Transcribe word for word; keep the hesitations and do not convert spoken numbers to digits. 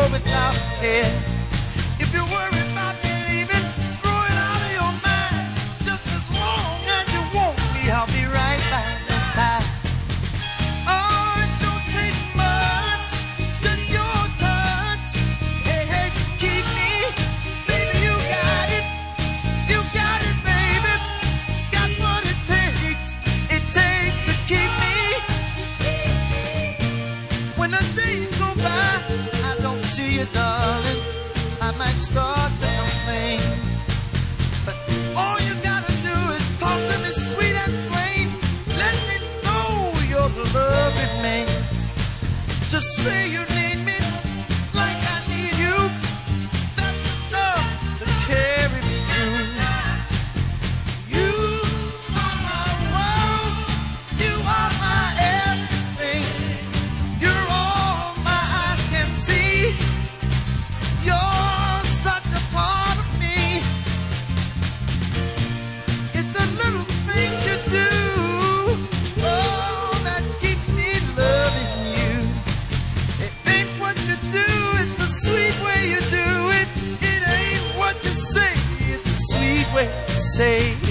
go without care. If you're worried about me leaving, throw it out of your mind. Just as long as you want me, I'll be right by your side. Oh, it don't take much, just your touch. Hey, hey, keep me, baby, you got it. You got it, baby. Got what it takes. It takes to keep me. When the days go by, I don't see you, darling. I might start to complain, but all you gotta do is talk to me sweet and plain. Let me know your love remains. Just say you need me like I need you. That's enough to carry me through. You are my world. You are my everything. You're all my eyes can see. You're such a part of me. It's the little things you do, oh, that keeps me loving you. It ain't what you do, it's a sweet way you do it. It ain't what you say, it's a sweet way to say.